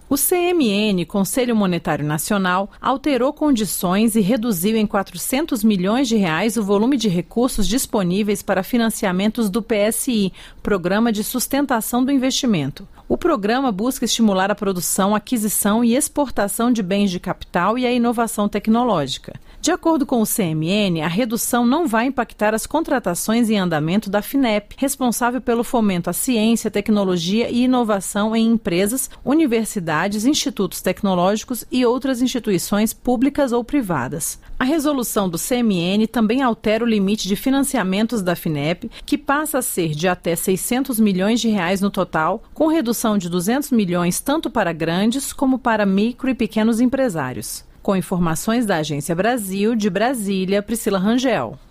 O CMN, Conselho Monetário Nacional, alterou condições e reduziu em R$400 milhões o volume de recursos disponíveis para financiamentos do PSI, Programa de Sustentação do Investimento. O programa busca estimular a produção, aquisição e exportação de bens de capital e a inovação tecnológica. De acordo com o CMN, a redução não vai impactar as contratações em andamento da FINEP, responsável pelo fomento à ciência, tecnologia e inovação em empresas, universidades, institutos tecnológicos e outras instituições públicas ou privadas. A resolução do CMN também altera o limite de financiamentos da FINEP, que passa a ser de até R$600 milhões no total, com redução de 200 milhões tanto para grandes como para micro e pequenos empresários. Com informações da Agência Brasil, de Brasília, Priscila Rangel.